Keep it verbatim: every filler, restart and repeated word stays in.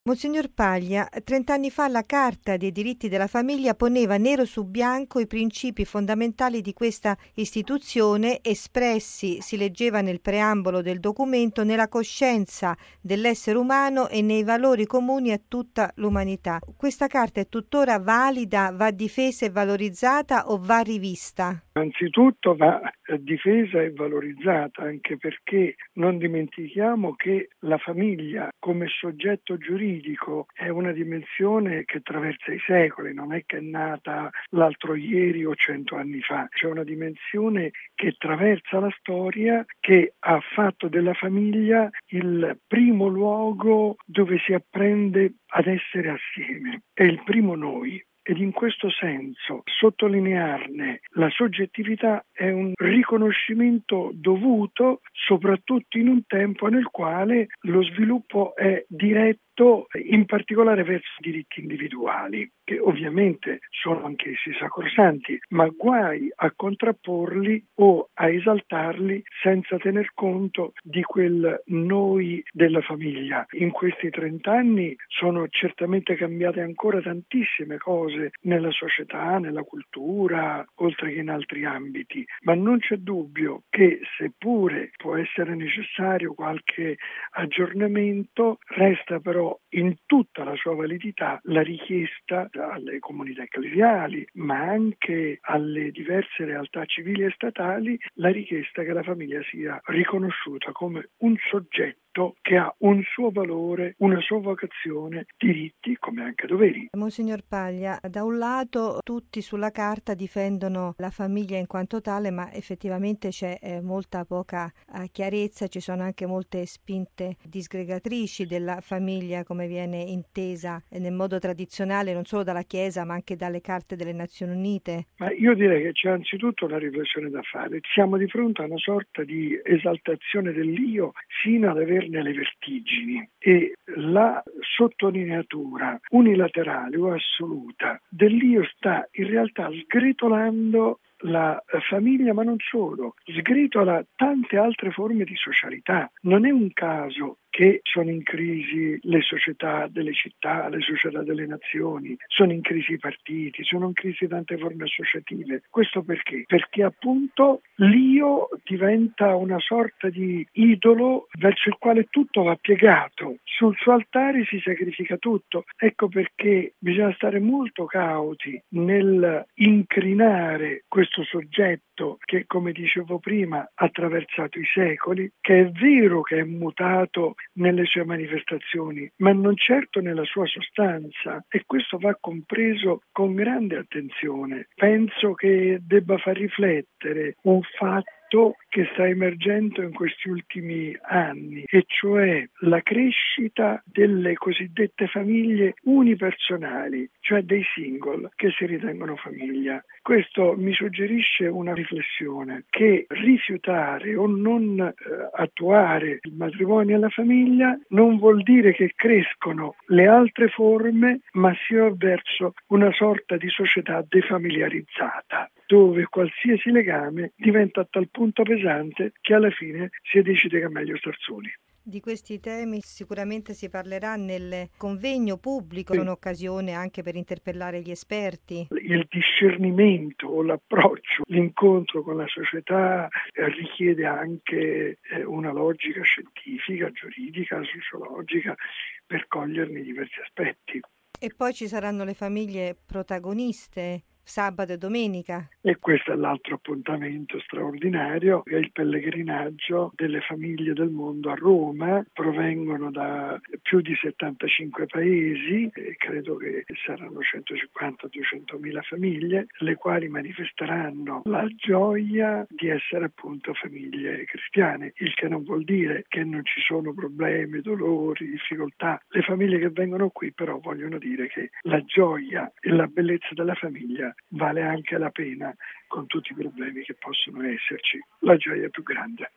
Monsignor Paglia, trent'anni fa la Carta dei diritti della famiglia poneva nero su bianco i principi fondamentali di questa istituzione espressi, si leggeva nel preambolo del documento, nella coscienza dell'essere umano e nei valori comuni a tutta l'umanità. Questa Carta è tuttora valida, va difesa e valorizzata o va rivista? Anzitutto va difesa e valorizzata, anche perché non dimentichiamo che la famiglia come soggetto giuridico è una dimensione che attraversa i secoli, non è che è nata l'altro ieri o cento anni fa, c'è una dimensione che attraversa la storia, che ha fatto della famiglia il primo luogo dove si apprende ad essere assieme, è il primo noi. Ed in questo senso sottolinearne la soggettività è un riconoscimento dovuto, soprattutto in un tempo nel quale lo sviluppo è diretto in particolare verso i diritti individuali, che ovviamente sono anch'essi sacrosanti, ma guai a contrapporli o a esaltarli senza tener conto di quel noi della famiglia. In questi trent'anni sono certamente cambiate ancora tantissime cose nella società, nella cultura, oltre che in altri ambiti, ma non c'è dubbio che seppure può essere necessario qualche aggiornamento, resta però in tutta la sua validità la richiesta alle comunità ecclesiali, ma anche alle diverse realtà civili e statali, la richiesta che la famiglia sia riconosciuta come un soggetto che ha un suo valore, una sua vocazione, diritti come anche doveri. Monsignor Paglia, da un lato tutti sulla carta difendono la famiglia in quanto tale, ma effettivamente c'è eh, molta poca eh, chiarezza, ci sono anche molte spinte disgregatrici della famiglia come viene intesa nel modo tradizionale non solo dalla Chiesa ma anche dalle carte delle Nazioni Unite. Ma io direi che c'è anzitutto una riflessione da fare. Siamo di fronte a una sorta di esaltazione dell'io sino ad averne le vertigini, e la sottolineatura unilaterale o assoluta dell'io sta in realtà sgretolando la famiglia, ma non solo, sgretola tante altre forme di socialità. Non è un caso che sono in crisi le società delle città, le società delle nazioni, sono in crisi i partiti, sono in crisi tante forme associative. Questo perché? Perché appunto l'io diventa una sorta di idolo verso il quale tutto va piegato, sul suo altare si sacrifica tutto. Ecco perché bisogna stare molto cauti nel incrinare questo soggetto che, come dicevo prima, ha attraversato i secoli, che è vero che è mutato nelle sue manifestazioni, ma non certo nella sua sostanza, e questo va compreso con grande attenzione. Penso che debba far riflettere un fatto che sta emergendo in questi ultimi anni, e cioè la crescita delle cosiddette famiglie unipersonali, cioè dei single che si ritengono famiglia. Questo mi suggerisce una riflessione, che rifiutare o non eh, attuare il matrimonio e la famiglia non vuol dire che crescono le altre forme, ma si va verso una sorta di società defamiliarizzata, dove qualsiasi legame diventa a tal punto pesante che alla fine si decide che è meglio star soli. Di questi temi sicuramente si parlerà nel convegno pubblico, sì. È un'occasione anche per interpellare gli esperti. Il discernimento o l'approccio, l'incontro con la società eh, richiede anche eh, una logica scientifica, giuridica, sociologica per coglierne i diversi aspetti. E poi ci saranno le famiglie protagoniste, sabato e domenica. E questo è l'altro appuntamento straordinario, che è il pellegrinaggio delle famiglie del mondo a Roma. Provengono da più di settantacinque paesi, e credo che saranno centocinquanta duecentomila famiglie, le quali manifesteranno la gioia di essere appunto famiglie cristiane, il che non vuol dire che non ci sono problemi, dolori, difficoltà. Le famiglie che vengono qui però vogliono dire che la gioia e la bellezza della famiglia vale anche la pena, con tutti i problemi che possono esserci. La gioia più grande.